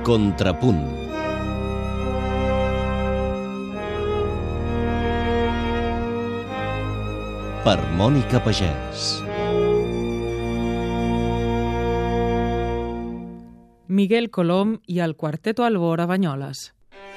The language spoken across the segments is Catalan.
Contrapunt. Per Mònica Pagès. Miguel Colom i el Quarteto Albor a Banyoles.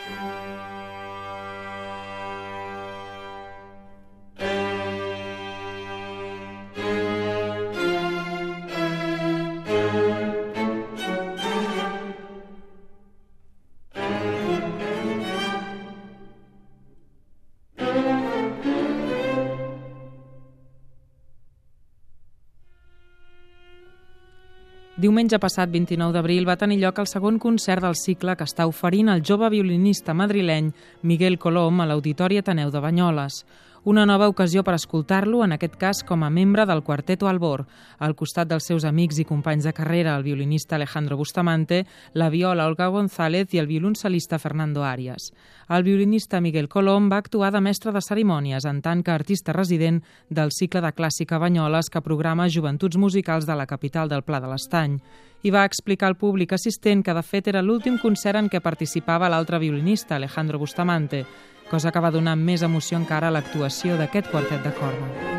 Diumenge passat, 29 d'abril, va tenir lloc el segon concert del cicle que està oferint el jove violinista madrileny Miguel Colom a l'Auditori Ateneu de Banyoles. Una nova ocasió per escoltar-lo, en aquest cas com a membre del Quarteto Albor, al costat dels seus amics i companys de carrera, el violinista Alejandro Bustamante, la viola Olga González i el violoncel·lista Fernando Arias. El violinista Miguel Colom va actuar de mestre de cerimònies en tant que artista resident del cicle de clàssica Banyoles que programa Joventuts Musicals de la capital del Pla de l'Estany. I va explicar al públic assistent que de fet era l'últim concert en què participava l'altre violinista, Alejandro Bustamante, cosa que va donar més emoció encara a l'actuació d'aquest quartet de corda.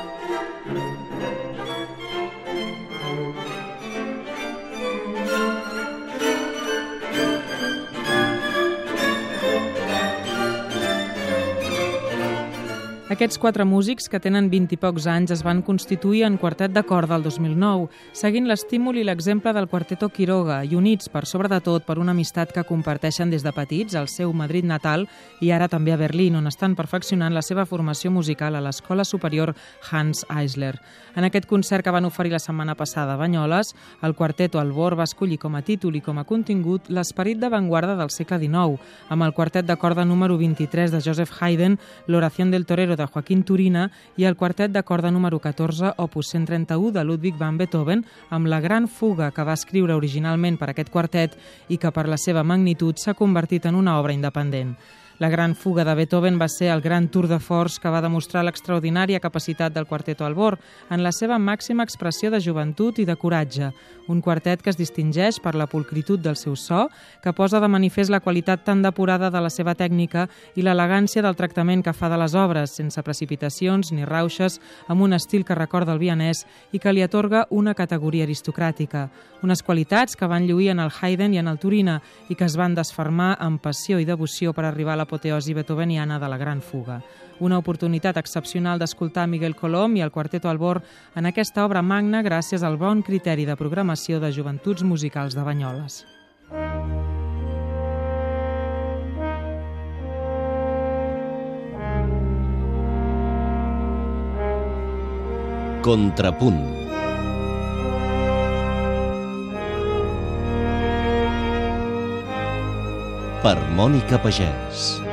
Aquests quatre músics, que tenen 20 i pocs anys, es van constituir en quartet de corda el 2009, seguint l'estímul i l'exemple del Quarteto Quiroga i units, per sobre de tot, per una amistat que comparteixen des de petits al seu Madrid natal i ara també a Berlín, on estan perfeccionant la seva formació musical a l'Escola Superior Hans Eisler. En aquest concert que van oferir la setmana passada a Banyoles, el Quarteto Albor va escollir com a títol i com a contingut l'esperit d'avantguarda del segle XIX, amb el quartet de corda número 23 de Joseph Haydn, l'Oración del Torero de Joaquín Turina i el quartet de corda número 14, opus 131 de Ludwig van Beethoven, amb la gran fuga que va escriure originalment per aquest quartet i que per la seva magnitud s'ha convertit en una obra independent. La gran fuga de Beethoven va ser el gran tour de force que va demostrar l'extraordinària capacitat del Quarteto Albor en la seva màxima expressió de joventut i de coratge. Un quartet que es distingeix per la pulcritud del seu so, que posa de manifest la qualitat tan depurada de la seva tècnica i l'elegància del tractament que fa de les obres, sense precipitacions ni rauxes, amb un estil que recorda el vienès i que li atorga una categoria aristocràtica. Unes qualitats que van lluir en el Haydn i en el Turina i que es van desfermar amb passió i devoció per arribar a l'apoteosi beethoveniana de la gran fuga. Una oportunitat excepcional d'escoltar Miguel Colom i el Quarteto Albor en aquesta obra magna gràcies al bon criteri de programació de Joventuts Musicals de Banyoles. Contrapunt. Per Mònica Pagès.